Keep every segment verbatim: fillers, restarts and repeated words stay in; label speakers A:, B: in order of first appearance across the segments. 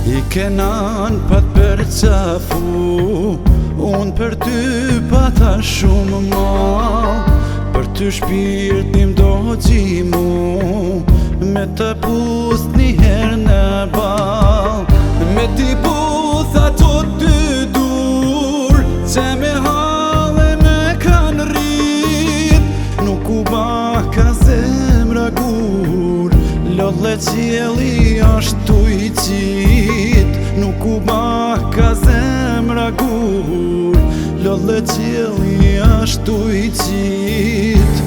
A: I kenan pa t'per cafu, unë për ty pata shumë mal. Për ty shpirtin do gjimu, me të pus njëherë në bal. Me t'i pus ato dy dur, që me hale me kanë rrit. Nuk u ba ka zemra gur, lolle qjeli ashtu i qit. Nuk u ba ka zemra gur, lolle qjeli ashtu i qit.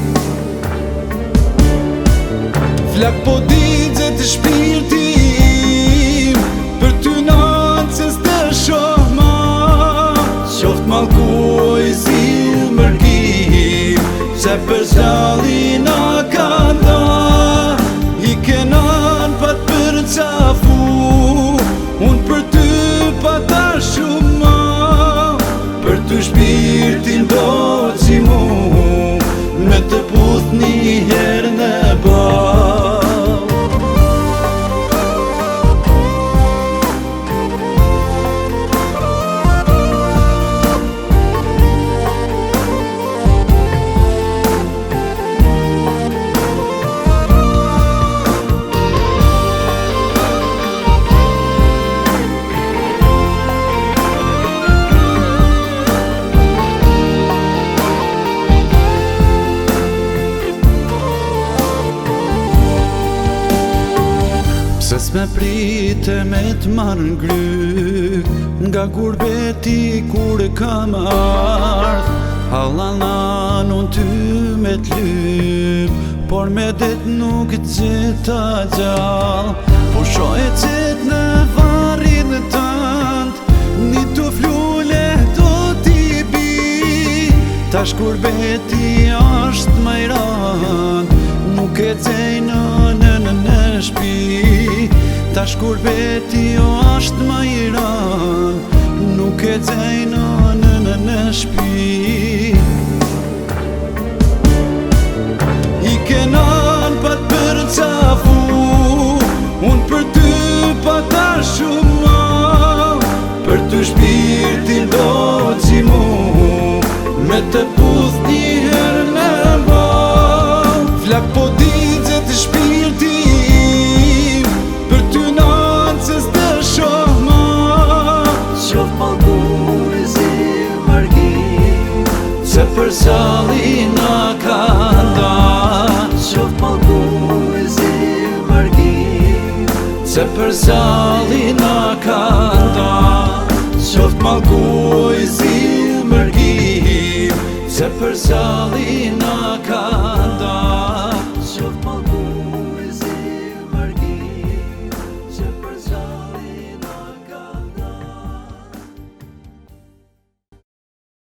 A: Flak po digje të shpirtim, për ty nanë që s'te shoh ma. Qoft malkuj si mërgim, që për zali na ka nda. I kenan pa t'për qafu, unë për ty pa ta shumë ma. Për ty shpirtin do gjimu, me të puth njëherë në bal. Se s'me prite me t'marrë n'gryk, nga gurbeti kur kam ardh. Hallanan unë ty me t'lyp, por me det nuk gjeta gjall. Po shoh e qet në varrin tënd, një tu flule do t'i bi. Tash gurbeti është më i rand, nuk e gjej nënën në shpi. Tash gurbeti jo është më i rand, nuk e gjej nënën në shpi. I kenan pa t'për qafu, unë për ty pa ta shumë ma. Për ty shpirtin do gjimu, me të puth njëherë në bal. Flak po digje të shpirtim, për ty nanë që s'te shoh ma. Qof malkur e zi mërgim, që për zali na ka nda. Qof malkur e zi mërgim, që për zali na ka nda. Qof malkur e zi mërgim, që për zali na ka nda.